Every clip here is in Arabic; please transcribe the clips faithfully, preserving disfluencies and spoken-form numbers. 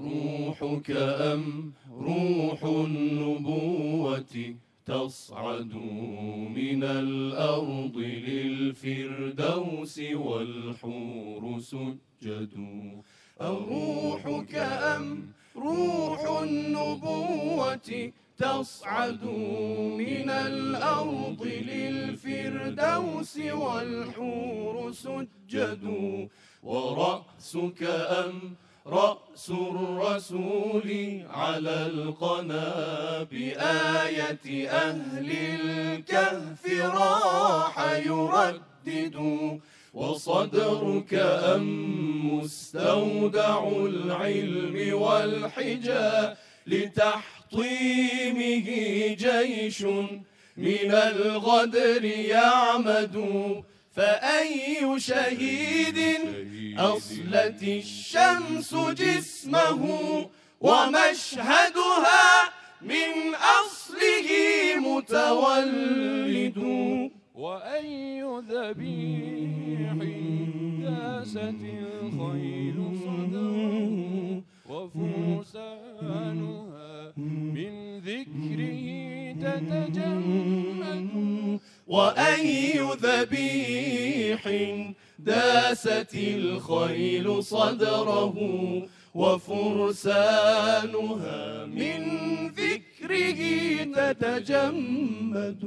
روحك أم روح النبوة تصعد من الأرض للفردوس والحور سجدوا. أروحك أم روح النبوة تصعد من الأرض للفردوس والحور سجدوا. ورأسك أم رأس الرسول على القنا بآية أهل الكهف راح يردد. وصدرك أم مستودع العلم والحجى لتحطيمه جيش من الغدر يعمد. فأي شهيد أصلت الشمس جسمه ومشهدها من أصله متولد. وأي ذبيح داست الخيل صدره وفرسانها من ذكره تتجمد. وأي ذبيح داست الخيل صدره وفرسانها من ذكره تتجمد.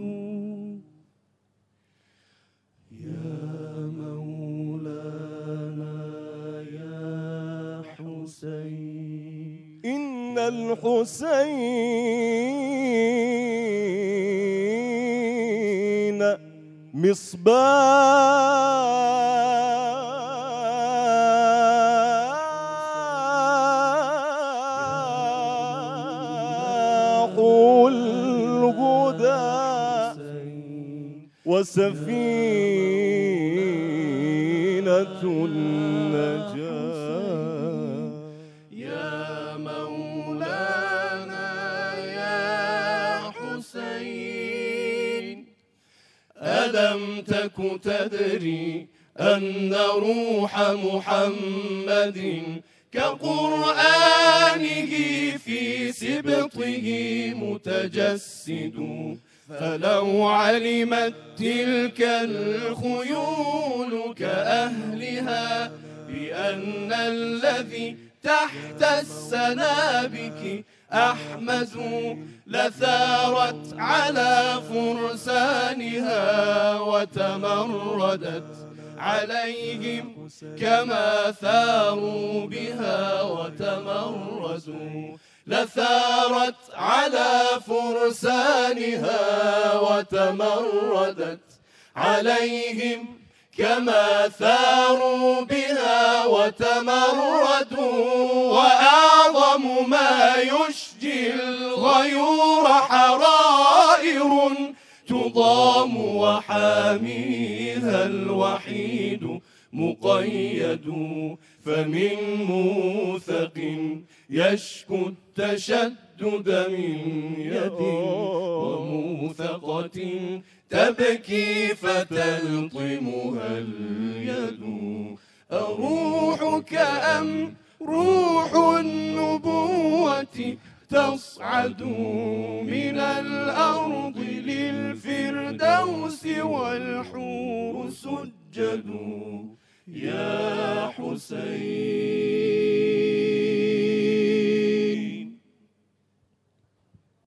يا مولانا يا حسين إن الحسين مصباح الهدى وسفينة النجاة. يا مولانا يا حسين ألم تك تدري أن روح محمد كقرآنه في سبطه متجسد. فلو علمت تلك الخيول كأهلها بأن الذي تحت السنابك أحمد لثارت على فرسانها وتمردت عليهم كما ثاروا بها وتمرزوا. لثارت على فرسانها وتمردت عليهم كما ثاروا بها وتمردوا. وأعظم ما يشجي الغيور حرائر تضام وحاميها الوحيد مقيد. فمن موثق يشكو التشدد من يد وموثقة تبكي فتلطمها اليد. أروحك أم روح النبوة تصعد من الأرض للفردوس والحور سجد. يا حسين